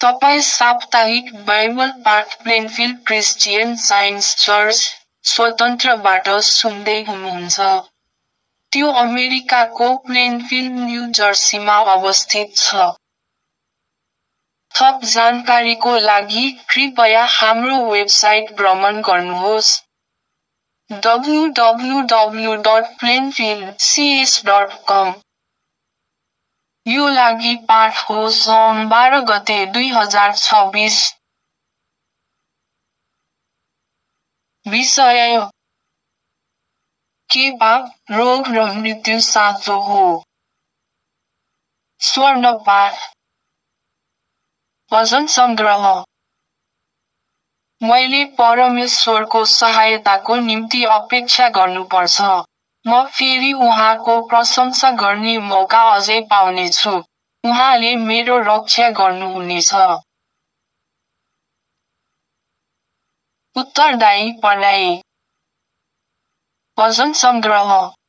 तपाईं साप्ताहिक बाइबल पाठ प्लेनफिल्ड क्रिस्चियन साइन्स चर्च, स्वतन्त्रबाट सुन्दै हुनुहुन्छ। त्यो अमेरिकाको प्लेनफिल्ड, न्यू जर्सीमा अवस्थित छ। थप जानकारीको लागि कृपया हाम्रो वेबसाइट भ्रमण गर्नुहोस्। www.plainfieldcs.com। यो लागि पाठ हो सौन 12 गते 2026। विषय: के पाप, रोग र मृत्यु साँचो हो? स्वर्ण पाठ। भजन सङ्ग्रह। मैले परमेश्वरको सहायताको निम्ति अपेक्षा गर्नुपर्छ। म फेरि उहाँको प्रशंसा गर्ने मौका अझै पाउनेछु। उहाँले मेरो रक्षा गर्नुहुनेछ। उत्तरदायी पढाइ। भजन सङ्ग्रह।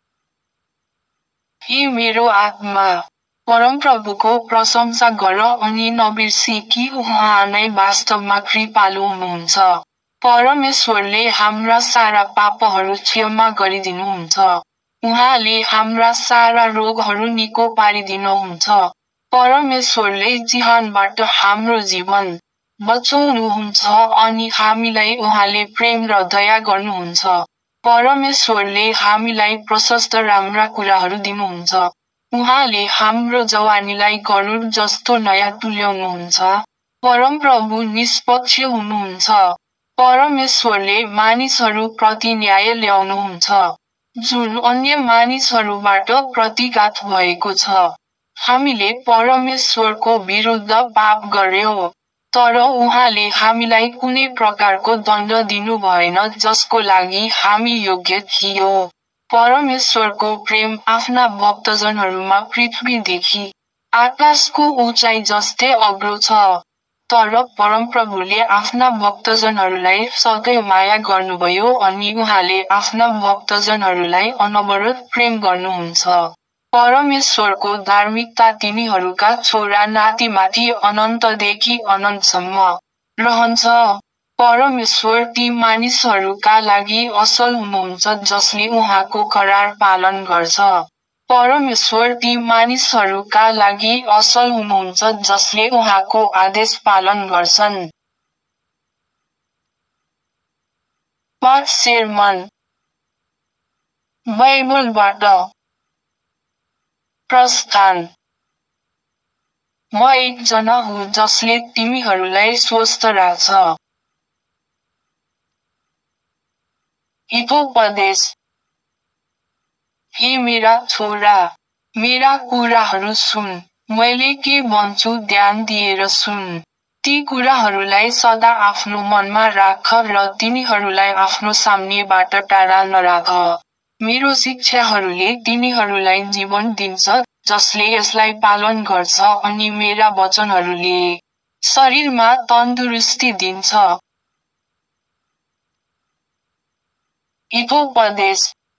हे मेरो आत्मा, परमप्रभुको प्रशंसा गर अनि नबिर्सी कि उहाँ नै वास्तवमा कृपालु हुनुहुन्छ। परमेश्वरले हाम्रा सारा पापहरू क्षमा गरिदिनुहुन्छ। उहाँले हाम्रा सारा रोगहरू निको पारिदिनुहुन्छ। परमेश्वरले जिहानबाट हाम्रो जीवन बचाउनुहुन्छ अनि हामीलाई उहाँले प्रेम र दया गर्नुहुन्छ। परमेश्वरले हामीलाई प्रशस्त राम्रा कुराहरू दिनुहुन्छ। उहाँले हाम्रो जवानीलाई गरुड जस्तो नयाँ तुल्याउनुहुन्छ। परमप्रभु निष्पक्ष हुनुहुन्छ। परमेश्वरले मानिसहरू प्रति न्याय ल्याउनुहुन्छ, जुन अन्य मानिसहरूबाट प्रतिघात भएको छ। हामीले परमेश्वरको विरुद्ध पाप गर्यौं, तर उहाँले हामीलाई कुनै प्रकारको दण्ड दिनु भएन जसको लागि हामी योग्य थियौं। परमेश्वरको प्रेम आफ्ना भक्तजनहरूमा पृथ्वीदेखि आकाशको उचाइ जस्तै अग्लो छ। तर परमप्रभुले आफ्ना भक्तजनहरूलाई सधैँ माया गर्नुभयो अनि उहाँले आफ्ना भक्तजनहरूलाई अनवरत प्रेम गर्नुहुन्छ। परमेश्वरको धार्मिकता तिनीहरूका छोरा नातिमाथि अनन्तदेखि अनन्तसम्म रहन्छ। परमेश्वर ती मानिसहरूका लागि असल हुनुहुन्छ जसले उहाँको करार पालन गर्छ। परमेश्वर ती मानिसहरूका लागि असल हुनुहुन्छ जसले उहाँको आदेश पालन गर्छन्। पाठ सेर्मन। बाइबलबाट। प्रस्थान। म एकजना हुँ जसले तिमीहरूलाई स्वस्थ राख्छ। हितोपदेश। हे मेरा छोरा, मेरा कुराहरू सुन। मैले के भन्छु ध्यान दिएर सुन। ती कुराहरूलाई सदा आफ्नो मनमा राख र तिनीहरूलाई आफ्नो साम्नेबाट टाढा नराख। मेरो शिक्षाहरूले तिनीहरूलाई जीवन दिन्छ जसले यसलाई पालन गर्छ अनि मेरा वचनहरूले शरीरमा तन्दुरुस्ती दिन्छ। हितोपदेश।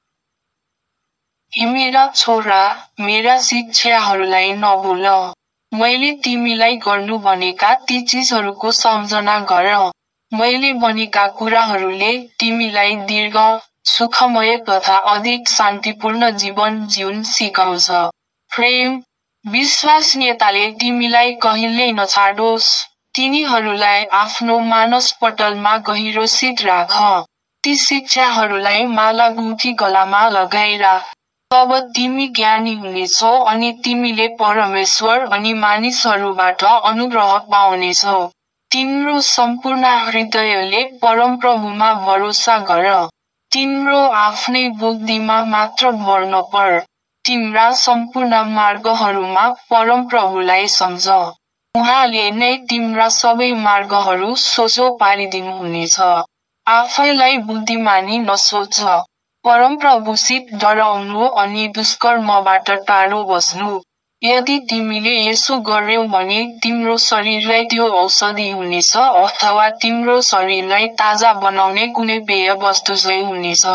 हे मेरा छोरा, मेरा शिक्षाहरूलाई नभुल। मैले तिमीलाई गर्नु भनेका ती चिजहरूको सम्झना गर। मैले भनेका कुराहरूले तिमीलाई दीर्घ, सुखमय तथा अधिक शान्तिपूर्ण जीवन जिउन सिकाउँछ। प्रेम, विश्वसनीयताले तिमीलाई कहिल्यै नछाडोस्। तिनीहरूलाई आफ्नो मानसपटलमा गहिरोसित राख। ती शिक्षाहरूलाई माला गुठी गलामा लगाइराख। तब तिमी ज्ञानी हुनेछौ अनि तिमीले परमेश्वर अनि मानिसहरूबाट अनुग्रह पाउनेछौ। तिम्रो सम्पूर्ण हृदयले परमप्रभुमा भरोसा गर। तिम्रो आफ्नै बुद्धिमा मात्र भर नपर। तिम्रा सम्पूर्ण मार्गहरूमा परमप्रभुलाई सम्झ। उहाँले नै तिम्रा सबै मार्गहरू सोझो पारिदिनुहुनेछ। आफैलाई बुद्धिमानी नसोच। परमप्रभुसित डराउनु अनि दुष्कर्मबाट टाढो बस्नु। यदि तिमीले यसो गर्यौ भने तिम्रो शरीरलाई त्यो औषधि हुनेछ अथवा तिम्रो शरीरलाई ताजा बनाउने कुनै पेय वस्तु झैं हुनेछ।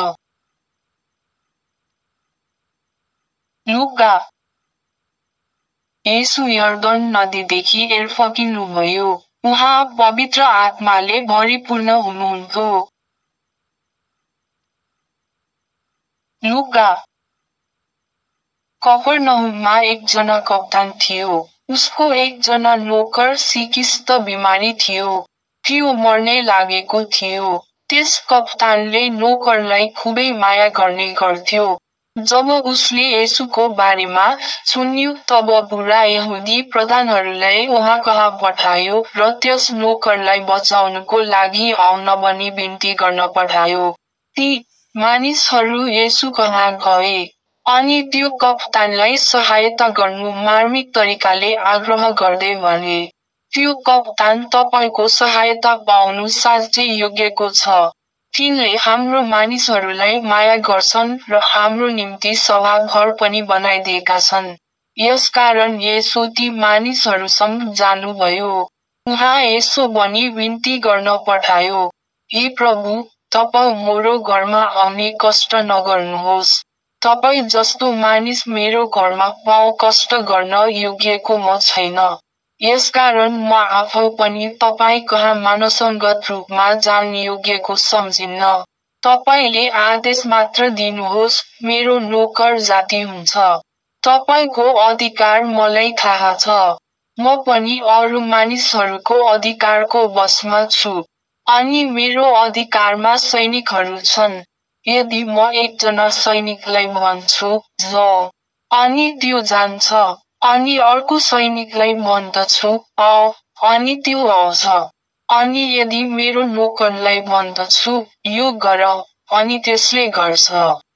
लुका। येशू यर्दन नदीदेखि फर्किनुभयो। उहाँ पवित्र आत्माले भरिपूर्ण हुनुहुन्थ्यो। लुका। कफरनहुममा एकजना कप्तान थियो। उसको एकजना नोकर सिकिस्त बिमारी थियो। त्यो मर्ने लागेको थियो। त्यस कप्तानले नोकरलाई खुबै माया गर्ने गर्थ्यो। जब उसले येशूको बारेमा सुन्यो तब बुढा यहुदी प्रधानहरूलाई उहाँकहाँ पठायो र त्यस नोकरलाई बचाउनको लागि आउन भनी बिन्ती गर्न पठायो। ती मानिसहरू येशूकहाँ गए। अनि त्यो कप्तानलाई सहायता गर्नु मार्मिक तरिकाले आग्रह गर्दै भने, त्यो कप्तान तपाईको सहायता पाउनु साँच्चै योग्यको छ। तिनले हाम्रो मानिसहरूलाई माया गर्छन् र हाम्रो निम्ति सभाघर पनि बनाइदिएका छन्। यसकारण येशू ती मानिसहरूसँग जानुभयो। उहाँ यसो भनी बिन्ती गर्न पठायो, हे प्रभु, तपाईं मेरो घरमा आउने कष्ट नगर्नुहोस्। तपाईं जस्तो मानिस मेरो घरमा पाउ कष्ट गर्न योग्यको म छैन। यसकारण म आफू पनि तपाईँ कहाँ मानवसङ्गत रूपमा जान योग्यको सम्झिन्न। तपाईँले आदेश मात्र दिनुहोस्, मेरो नोकर जाति हुन्छ। तपाईँको अधिकार मलाई थाहा छ। म पनि अरू मानिसहरूको अधिकारको वशमा छु। अनि मेरो अधिकारमा सैनिकहरू छन्। यदि म एकजना सैनिकलाई भन्छु, जाऊ, अनि त्यो जान्छ, अनि अर्को सैनिकलाई भन्दछु, आऊ, अनि त्यो आउँछ, अनि यदि मेरो नोकरलाई भन्दछु, यो गर, अनि त्यसले गर्छ।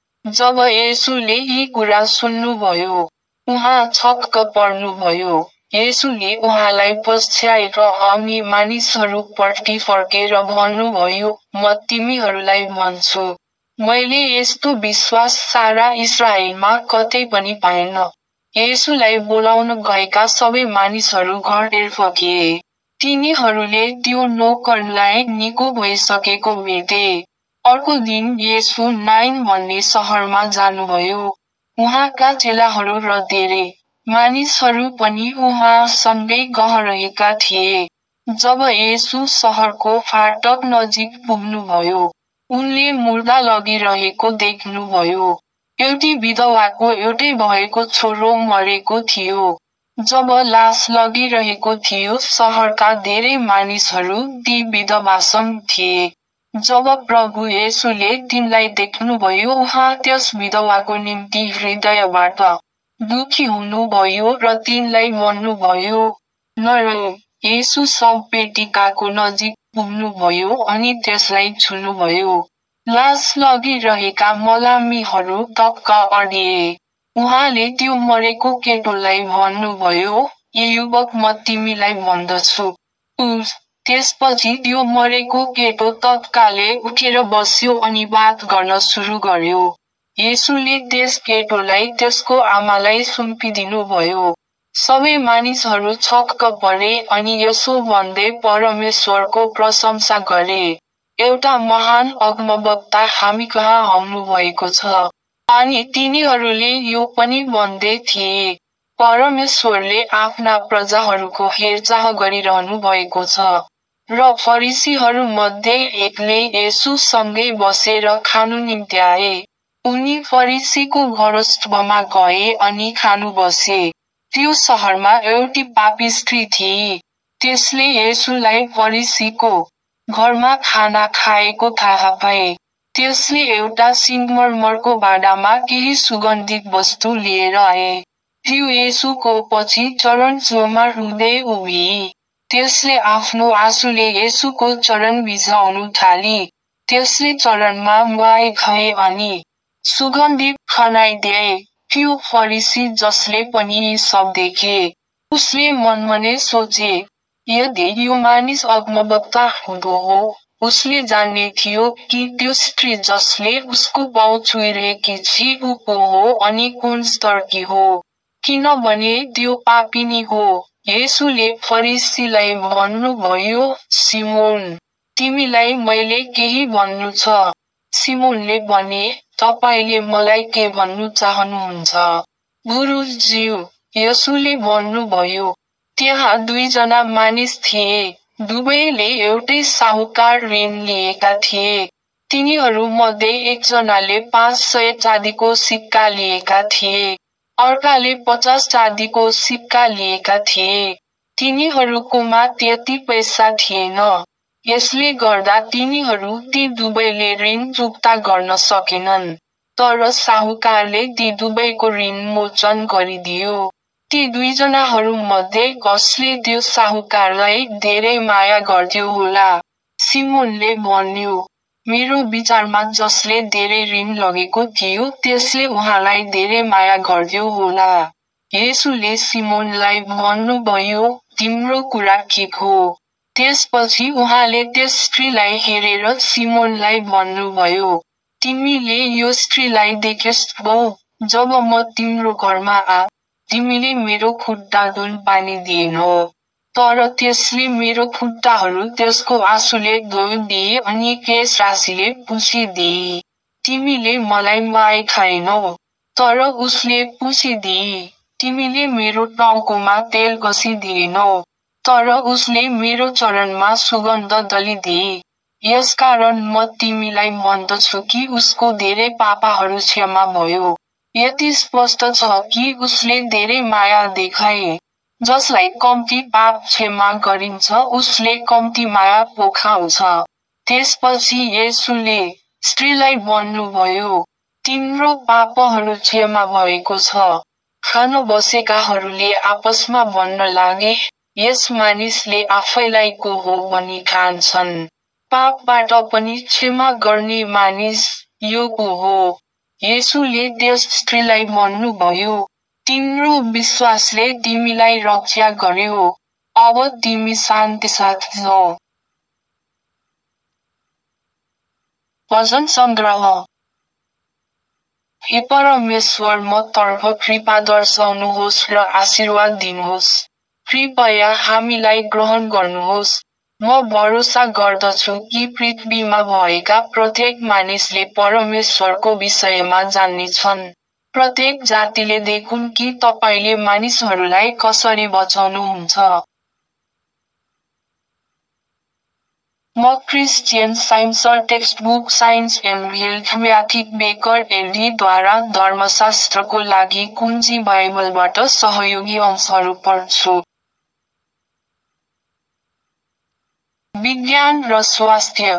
जब येशूले यी कुरा सुन्नुभयो, उहाँ छक्क पर्नुभयो। येशूले उहाँलाई पछ्याएर आउने मानिसहरूपट्टि फर्केर भन्नुभयो, म तिमीहरूलाई भन्छु, मैले यस्तो विश्वास सारा इस्राएलमा कतै पनि पाएन। येशूलाई बोलाउन गएका सबै मानिसहरू घरतिर फर्किए। तिनीहरूले त्यो नोकरलाई निको भइसकेको भेटे। अर्को दिन येशू नाइन भन्ने सहरमा जानुभयो। उहाँका चेलाहरू र धेरै मानिसहरू पनि उहाँसँगै गइरहेका थिए। जब येशू सहरको फाटक नजिक पुग्नुभयो, उनले मुर्दा लगिरहेको देख्नुभयो। एउटी विधवाको एउटै भएको छोरो मरेको थियो। जब लास लगिरहेको थियो, सहरका धेरै मानिसहरू ती विधवासँग थिए। जब प्रभु येशूले तिनलाई देख्नुभयो, उहाँ त्यस विधवाको निम्ति हृदयबाट दुखी हुनुभयो र तिनलाई भन्नुभयो, नरौ। येशू शवपेटिकाको नजिक पुग्नुभयो अनि त्यसलाई छुनुभयो। लास लगिरहेका मलामीहरू टक्क अडिए। उहाँले त्यो मरेको केटोलाई भन्नुभयो, ए युवक, म तिमीलाई भन्दछु, उठ। त्यसपछि त्यो मरेको केटो तत्कालै उठेर बस्यो अनि बात गर्न सुरु गर्यो। येशूले त्यस केटोलाई त्यसको आमालाई सुम्पिदिनुभयो। सबै मानिसहरू छक्क परे अनि यसो भन्दै परमेश्वरको प्रशंसा गरे, एउटा महान अगमवक्ता हामीकहाँ आउनुभएको छ। अनि तिनीहरूले यो पनि भन्दै थिए, परमेश्वरले आफ्ना प्रजाहरूको हेरचाह गरिरहनु भएको छ। र फरिसीहरूमध्ये एकले येशूसँगै बसेर खानु निम्ति आए। उनी फरिसीको घरस्थमा गए अनि खानु बसे। त्यो सहरमा एउटी पापी स्त्री थिई। त्यसले येशूलाई फरिसीको घरमा खाना खाएको थाहा पाए। त्यसले एउटा सिङ्गमर्मरको भाँडामा केही सुगन्धित वस्तु लिएर आए। त्यो येशूको पछि चरण छेउमा रुँदै उभिई। त्यसले आफ्नो आँसुले येशूको चरण भिजाउनु थाली। त्यसले चरणमा नुहाइ खुवाए अनि सुगन्धित खनाइदिए। त्यो फरिसी जसले पनि यी सब देखे, उसले मनमा नै सोचे, यदि यो मानिस अगमवक्ता हुँदो हो, उसले जान्ने थियो कि त्यो स्त्री जसले उसको पाउ छुइरहेकी छी ऊ को हो अनि कुन स्तरकी हो, किनभने त्यो पापिनी हो। येशूले फरिसीलाई भन्नुभयो, सिमोन, तिमीलाई मैले केही भन्नु छ। सिमोनले भने, तपाईले मलाई के भन्नु चाहनुहुन्छ? गुरुज्यू, येशूले भन्नुभयो, त्यहाँ दुईजना मानिस थिए, दुवैले एउटै साहुकार ऋण लिएका थिए। तिनीहरूमध्ये एकजनाले 500 चाँदीको सिक्का लिएका थिए। अर्काले 50 चाँदीको सिक्का लिएका थिए। तिनीहरूकोमा त्यति पैसा थिएन। यसले गर्दा तिनीहरू ती दुवैले ऋण चुक्ता गर्न सकेनन्। तर साहुकारले ती दुवैको ऋण मोचन गरिदियो। ती दुईजनाहरूमध्ये कसले त्यो साहुकारलाई धेरै माया गर्थ्यो होला? सिमोनले भन्यो, मेरो विचारमा जसले धेरै ऋण लगेको थियो त्यसले उहाँलाई धेरै माया गर्थ्यो होला। येशूले सिमोनलाई भन्नुभयो, तिम्रो कुरा ठिक हो। त्यसपछि उहाँले त्यस स्त्रीलाई हेरेर सिमोनलाई भन्नुभयो, तिमीले यो स्त्रीलाई देखेछौ? जब म तिम्रो घरमा तिमीले मेरो खुट्टा धुन पानी दिएनौ। तर त्यसले मेरो खुट्टाहरू त्यसको आँसुले धोइदिए अनि केश राशिले पुछिदिए। तिमीले मलाई माया खाएनौ। तर उसले पुछिदिए, तिमीले मेरो टाउकोमा तेल घसिदिएनौ। तर उसले मेरो चरणमा सुगन्ध दलिदिए। यसकारण म तिमीलाई भन्दछु कि उसको धेरै पापहरू क्षमा भयो। यति स्पष्ट छ कि उसले धेरै माया देखाए। जसलाई कम्ती पाप क्षमा गरिन्छ उसले कम्ती माया पोखाउँछ। त्यसपछि येशूले स्त्रीलाई भन्नुभयो, तिम्रो पापहरू क्षमा भएको छ। खान बसेकाहरूले आपसमा भन्न लागे, यस मानिसले आफैलाई को हो भनी ठान्छन्। पापबाट पनि क्षमा गर्ने मानिस यो को हो? येशूले त्यस स्त्रीलाई भन्नुभयो, तिम्रो विश्वासले तिमीलाई रक्षा गर्यो। अब तिमी शान्ति साथ जाऊ। भजन सङ्ग्रह। हे परमेश्वर, म तर्फ कृपा दर्शाउनुहोस् र आशीर्वाद दिनुहोस्। कृपया हामीलाई ग्रहण गर्नुहोस्। म भरोसा गर्दछु कि पृथ्वीमा भएका प्रत्येक मानिसले परमेश्वरको विषयमा जान्नेछन्। प्रत्येक जातिले देखुन् कि तपाईले मानिसहरूलाई कसरी बचाउनुहुन्छ। म Christian Science textbook Science and Health म्याथिक बेकर एलडीद्वारा धर्मशास्त्रको लागि कुञ्जी बाइबलबाट सहयोगी अंशहरू पढ्छु। विज्ञान र स्वास्थ्य।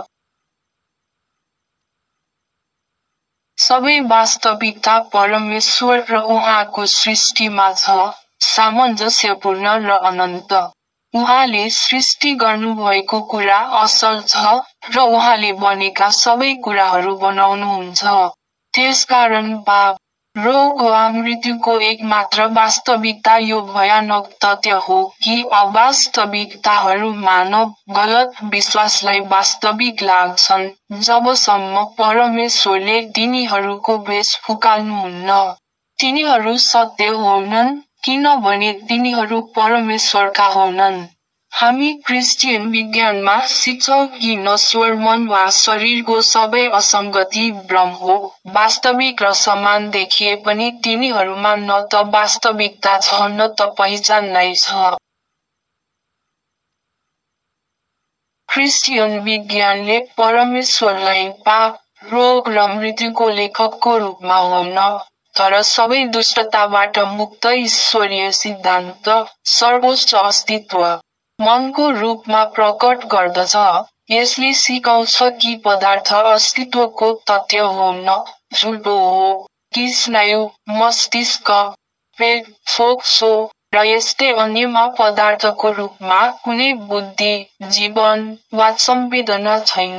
सबै वास्तविकता परमेश्वर र उहाँको सृष्टिमा छ, सामञ्जस्यपूर्ण र अनन्त। उहाँले सृष्टि गर्नुभएको कुरा असल छ र उहाँले बनेका सबै कुराहरू बनाउनुहुन्छ। त्यसकारण पाप, रोग वा मृत्युको एकमात्र वास्तविकता यो भयानक तथ्य हो कि अवास्तविकताहरू मानव गलत विश्वासलाई वास्तविक लाग्छन् जबसम्म परमेश्वरले तिनीहरूको भेष फुकाल्नुहुन्न। तिनीहरू सत्य होइनन् किनभने तिनीहरू परमेश्वरका होइनन्। हामी क्रिस्चियन विज्ञानमा सिक्छौँ कि नश्वर मन वा शरीरको सबै असङ्गति भ्रम हो, वास्तविक र समान देखिए पनि तिनीहरूमा न त वास्तविकता छ न त पहिचान नै छ। क्रिस्चियन विज्ञानले परमेश्वरलाई पाप, रोग र मृत्युको लेखकको रूपमा होइन, तर सबै दुष्टताबाट मुक्त ईश्वरीय सिद्धान्त, सर्वोच्च अस्तित्व, मनको रूपमा प्रकट गर्दछ। यसले सिकाउँछ कि पदार्थ अस्तित्वको तथ्य होइन, झुटो हो, कि स्नायु, मस्तिष्क, पेट, फोक्सो र यस्तै अन्यमा पदार्थको रूपमा कुनै बुद्धि, जीवन वा संवेदना छैन।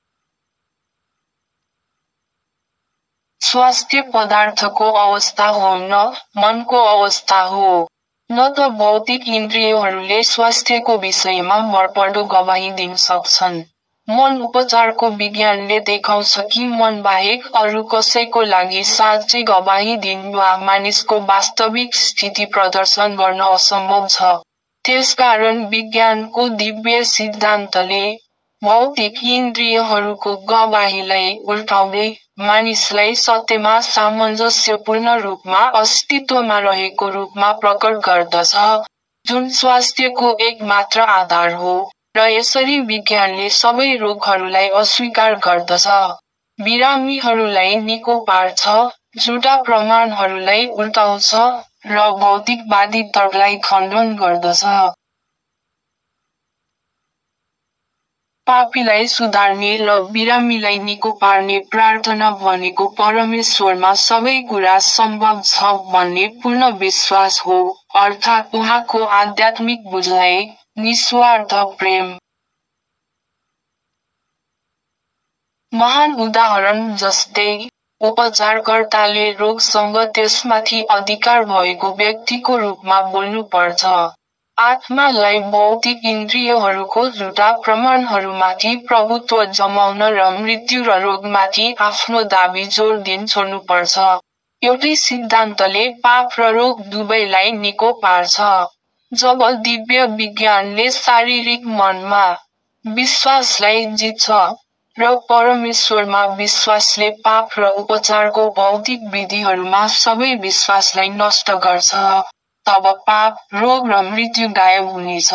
स्वास्थ्य पदार्थको अवस्था होइन, मनको अवस्था हो। न त भौतिक इन्द्रियहरूले स्वास्थ्यको विषयमा भरपर्दो गवाही दिन सक्छन्। मन उपचारको विज्ञानले देखाउँछ कि मन बाहेक अरू कसैको लागि साँच्चै गवाही दिन वा मानिसको वास्तविक स्थिति प्रदर्शन गर्न असम्भव छ। त्यसकारण विज्ञानको दिव्य सिद्धान्तले भौतिक इन्द्रियहरूको गवाहीलाई उल्टाउँदै मानिसलाई सत्यमा सामञ्जस्यपूर्ण रूपमा अस्तित्वमा रहेको रूपमा प्रकट गर्दछ, जुन स्वास्थ्यको एकमात्र आधार हो। र यसरी विज्ञानले सबै रोगहरूलाई अस्वीकार गर्दछ। बिरामीहरूलाई निको पार्छ, झुटा प्रमाणहरूलाई उल्टाउँछ र भौतिकवादी तर्कलाई खण्डन गर्दछ। पापीलाई सुधार्ने र बिरामीलाई निको पार्ने प्रार्थना भनेको परमेश्वरमा सबै कुरा सम्भव छ भन्ने पूर्ण विश्वास हो, अर्थात् उहाँको आध्यात्मिक बुझाइ, निस्वार्थ प्रेम। महान उदाहरण जस्तै, उपचारकर्ताले रोगसँग त्यसमाथि अधिकार भएको व्यक्तिको रूपमा बोल्नुपर्छ। आत्मालाई भौतिक इन्द्रियहरूको झुटा प्रमाणहरूमाथि प्रभुत्व जमाउन र मृत्यु र रोगमाथि आफ्नो दाबी जोड दिन छोड्नुपर्छ। एउटै सिद्धान्तले पाप र रोग दुवैलाई निको पार्छ। जब दिव्य विज्ञानले शारीरिक मनमा विश्वासलाई जित्छ र परमेश्वरमा विश्वासले पाप र उपचारको भौतिक विधिहरूमा सबै विश्वासलाई नष्ट गर्छ, तब पाप, रोग र मृत्यु गायब हुनेछ।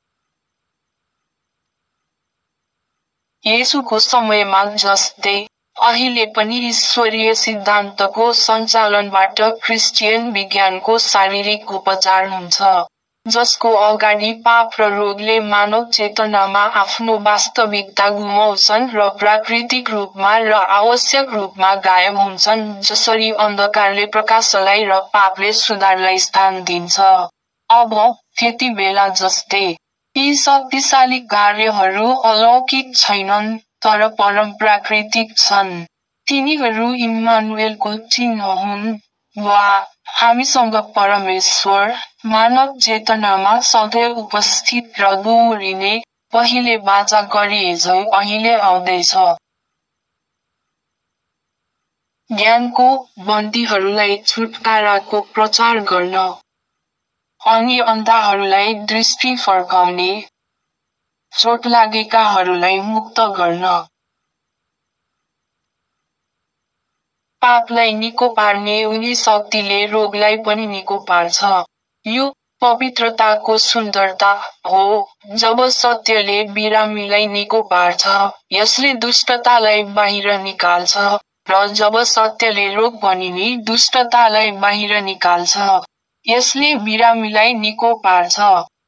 येशूको समयमा जस्तै, अहिले पनि ईश्वरीय सिद्धान्तको सञ्चालनबाट क्रिस्चियन विज्ञानको शारीरिक उपचार हुन्छ, जसको अगाडि पाप र रोगले मानव चेतनामा आफ्नो वास्तविकता गुमाउँछन् र प्राकृतिक रूपमा र आवश्यक रूपमा गायब हुन्छन्, जसरी अन्धकारले प्रकाशलाई र पापले सुधारलाई स्थान दिन्छ। अब, त्यतिबेला जस्तै, यी शक्तिशाली कार्यहरू अलौकिक छैनन्, तर परम प्राकृतिक छन्। तिनीहरू इम्मानुएलको चिन्ह हुन्, वा हामीसँग परमेश्वर, मानव चेतनामा सधैँ उपस्थित र दोहोरिने, पहिले वाचा गरिएझै अहिले आउँदैछ। ज्ञानको बन्दीहरूलाई छुटकाराको प्रचार गर्न, अनि अन्धाहरूलाई दृष्टि फर्काउने, चोट लागेकाहरूलाई मुक्त गर्न। पापलाई निको पार्ने उनी शक्तिले रोगलाई पनि निको पार्छ। यो पवित्रताको सुन्दरता हो, जब सत्यले बिरामीलाई निको पार्छ, यसले दुष्टतालाई बाहिर निकाल्छ, र जब सत्यले रोग भनिने दुष्टतालाई बाहिर निकाल्छ, यसले बिरामीलाई निको पार्छ।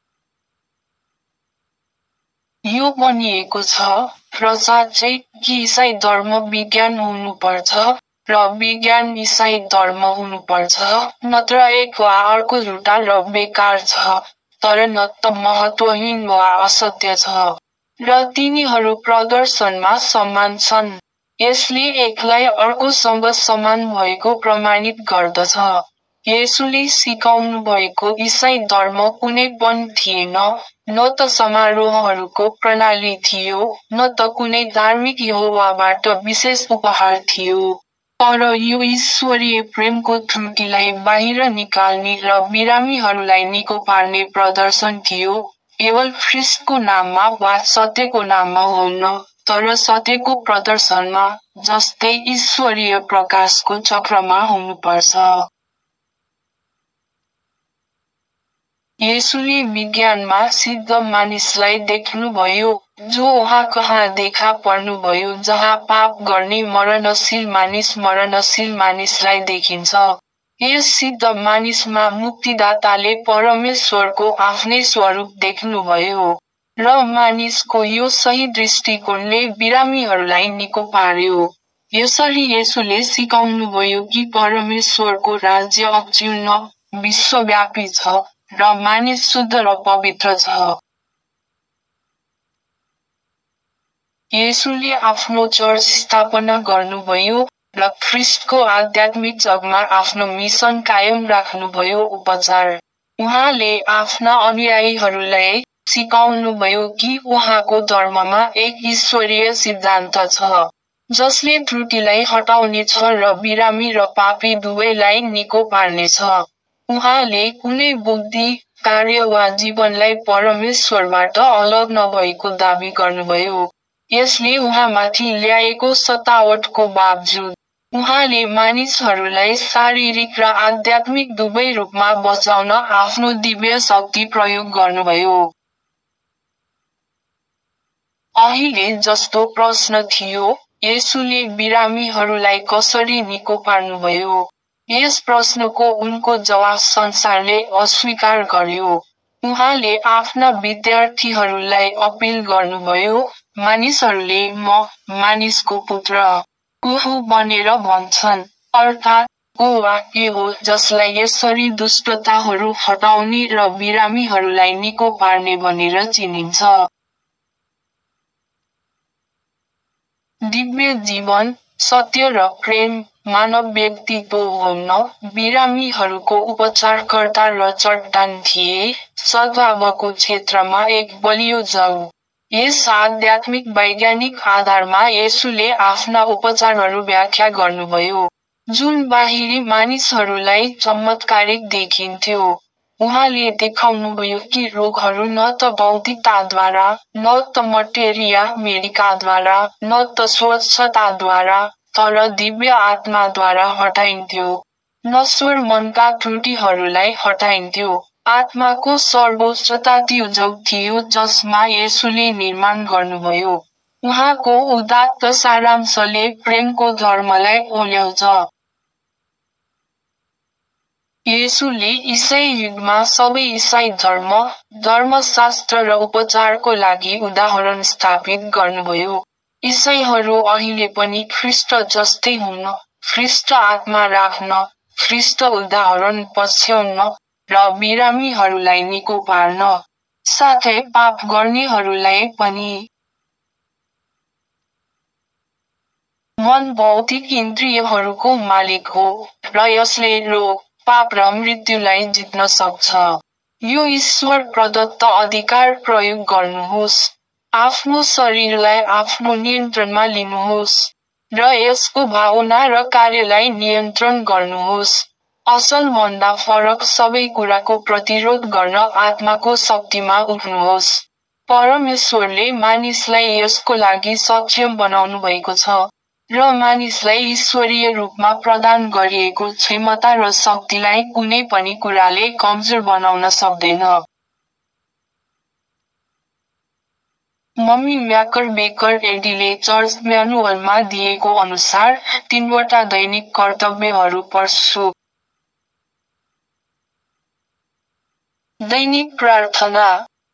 यो भनिएको छ, र साँच्चै, कि ईसाई धर्म विज्ञान हुनुपर्छ, र विज्ञान ईसाई धर्म हुनुपर्छ, नत्र एक वा अर्को झुटा र बेकार छ, तर न त महत्त्वहीन वा असत्य छ। र तिनीहरू प्रदर्शनमा समान छन्। यसले एकलाई अर्कोसँग समान भएको प्रमाणित गर्दछ। येशूले सिकाउनु भएको ईसाई धर्म कुनै पनि थिएन, न त समारोहहरूको प्रणाली थियो, न त कुनै धार्मिक यहोवाबाट विशेष उपहार थियो। तर यो ईश्वरीय प्रेमको त्रुटिलाई बाहिर निकाल्ने र बिरामीहरूलाई निको पार्ने प्रदर्शन थियो, केवल ख्रीष्टको नाममा वा सत्यको नाममा होइन, तर सत्यको प्रदर्शनमा, जस्तै ईश्वरीय प्रकाशको चक्रमा हुनुपर्छ। येशूले विज्ञानमा सिद्ध मानिसलाई देख्नुभयो, जो उहाँ कहाँ देखा पर्नुभयो जहाँ पाप गर्ने मरणशील मानिसलाई देखिन्छ। यस सिद्ध मानिसमा मुक्तिदाताले परमेश्वरको आफ्नै स्वरूप देख्नुभयो, र मानिसको यो सही दृष्टिकोणले बिरामीहरूलाई निको पार्यो। यसरी येशूले सिकाउनुभयो कि परमेश्वरको राज्य अक्षुण्ण, विश्वव्यापी छ, र मानिस शुद्ध र पवित्र छ। येशूले आफ्नो चर्च स्थापना गर्नुभयो, र ख्रीष्टको आध्यात्मिक जगमा आफ्नो मिसन कायम राख्नुभयो। उपचार। उहाँले आफ्ना अनुयायीहरूलाई सिकाउनुभयो कि उहाँको धर्ममा एक ईश्वरीय सिद्धान्त छ, जसले त्रुटिलाई हटाउनेछ र बिरामी र पापी दुवैलाई निको पार्नेछ। उहाँले कुनै बुद्धि, कार्य वा जीवनलाई परमेश्वरबाट अलग नभएको दाबी गर्नुभयो। यसले उहाँमाथि ल्याएको सतावटको बावजुद, उहाँले मानिसहरूलाई शारीरिक र आध्यात्मिक दुवै रूपमा बचाउन आफ्नो दिव्य शक्ति प्रयोग गर्नुभयो। अहिले जस्तो प्रश्न थियो, येशूले बिरामीहरूलाई कसरी निको पार्नुभयो? यस प्रश्नको उनको जवाफ संसारले अस्वीकार गर्यो। उहाँले आफ्ना विद्यार्थीहरूलाई अपील गर्नुभयो, मानिसहरूले म, मानिसको पुत्र को हो भनेर भन्छन्, अर्थात् को वाक्य हो जसलाई यसरी दुष्टताहरू हटाउने र बिरामीहरूलाई निको पार्ने भनेर चिनिन्छ। दिव्य जीवन, सत्य र प्रेम, मानव व्यक्तित्व हुन, बिरामीहरूको उपचारकर्ता र चट्टान थिए, सद्भावको क्षेत्रमा एक बलियो जग। यस आध्यात्मिक वैज्ञानिक आधारमा येशूले आफ्ना उपचारहरू व्याख्या गर्नुभयो, जुन बाहिरी मानिसहरूलाई चमत्कारिक देखिन्थ्यो। उहाँले देखाउनुभयो कि रोगहरू न त भौतिकताद्वारा, न त मटेरिया मेडिकाद्वारा, न त स्वच्छताद्वारा, तर दिव्य आत्माद्वारा हटाइन्थ्यो। नश्वर मनका त्रुटिहरूलाई हटाइन्थ्यो। आत्माको सर्वोच्चता त्यो जग थियो जसमा येशूले निर्माण गर्नुभयो। उहाँको उदात्त सारांशले प्रेमको धर्मलाई ओल्याउँछ। येशूले ईसाई युगमा सबै ईसाई धर्म, धर्मशास्त्र र उपचारको लागि उदाहरण स्थापित गर्नुभयो। ईसाईहरू अहिले पनि ख्रीष्ट जस्तै हुन, ख्रीष्ट आत्मा राख्न, ख्रीष्ट उदाहरण पछ्याउन, र बिरामीहरूलाई निको पार्न, साथै पाप गर्नेहरूलाई पनि। मन भौतिक इन्द्रियहरूको मालिक हो, र यसले रोग, पाप र मृत्युलाई जित्न सक्छ। यो ईश्वर प्रदत्त अधिकार प्रयोग गर्नुहोस्। आफ्नो शरीरलाई आफ्नो नियन्त्रणमा लिनुहोस्, र यसको भावना र कार्यलाई नियन्त्रण गर्नुहोस्। असलभन्दा फरक सबै कुराको प्रतिरोध गर्न आत्माको शक्तिमा उठ्नुहोस्। परमेश्वरले मानिसलाई यसको लागि सक्षम बनाउनु भएको छ, र मानिसलाई ईश्वरीय रूपमा प्रदान गरिएको क्षमता र शक्तिलाई कुनै पनि कुराले कमजोर बनाउन सक्दैन। मम्मी म्याकर बेकर एडीले चर्च म्यानुअलमा दिएको अनुसार 3वटा दैनिक कर्तव्यहरू पढ्छु। दैनिक प्रार्थना।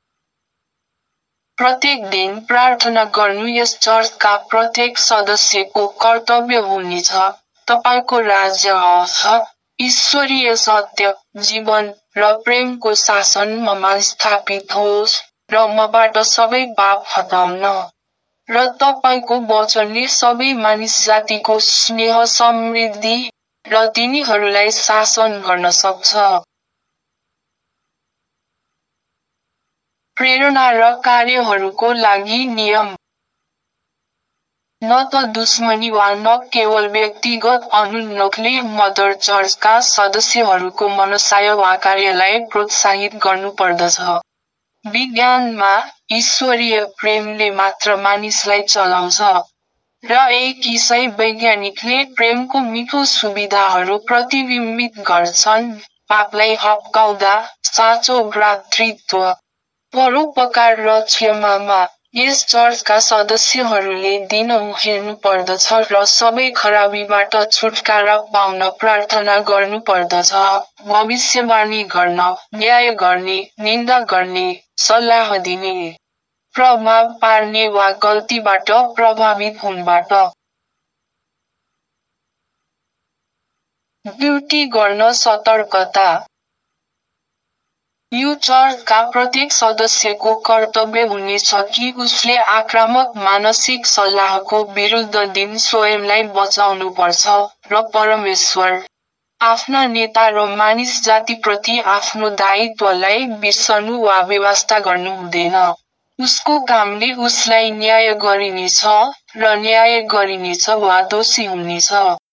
प्रत्येक दिन प्रार्थना गर्नु यस चर्चका प्रत्येक सदस्यको कर्तव्य हुनेछ। तपाईको राज्य आओस्, ईश्वरीय सत्य, जीवन, र प्रेमको शासन ममा स्थापित होस्, र मबाट सबै पाप हटाउन। र तपाईको वचनले सबै मानिस जातिको स्नेह समृद्धि, र तिनीहरूलाई शासन गर्न सक्छ। प्रेरणा र कार्यहरूको लागि नियम। न त दुश्मनी वा न केवल व्यक्तिगत अनुन्नोखले मदर चर्चका सदस्यहरूको मनसाय वा कार्यलाई प्रोत्साहित गर्नुपर्दछ। विज्ञानमा, ईश्वरीय प्रेमले मात्र मानिसलाई चलाउँछ। र एक ईसाई वैज्ञानिकले प्रेमको मिठो सुविधाहरू प्रतिबिम्बित गर्छन्, पापलाई हप्काउँदा, साँचो भ्रातृत्व, परोपकार र क्षमामा। यस चर्चका सदस्यहरूले दिनहुँ हेर्नुपर्दछ र सबै खराबीबाट छुटकारा पाउन प्रार्थना गर्नुपर्दछ, भविष्यवाणी गर्न, न्याय गर्ने, निन्दा गर्ने, सल्लाह दिने, प्रभाव पार्ने वा गल्तीबाट प्रभावित हुनबाट ड्युटी गर्न सतर्कता। यो चर्चका प्रत्येक सदस्यको कर्तव्य हुनेछ कि उसले आक्रामक मानसिक सल्लाहको विरुद्ध दिन स्वयंलाई बचाउनुपर्छ, र परमेश्वर, आफ्ना नेता र मानिस जातिप्रति आफ्नो दायित्वलाई बिर्सनु वा बेवास्ता गर्नु हुँदैन। उसको कामले उसलाई न्याय गरिनेछ, र न्याय गरिनेछ वा दोषी हुनेछ।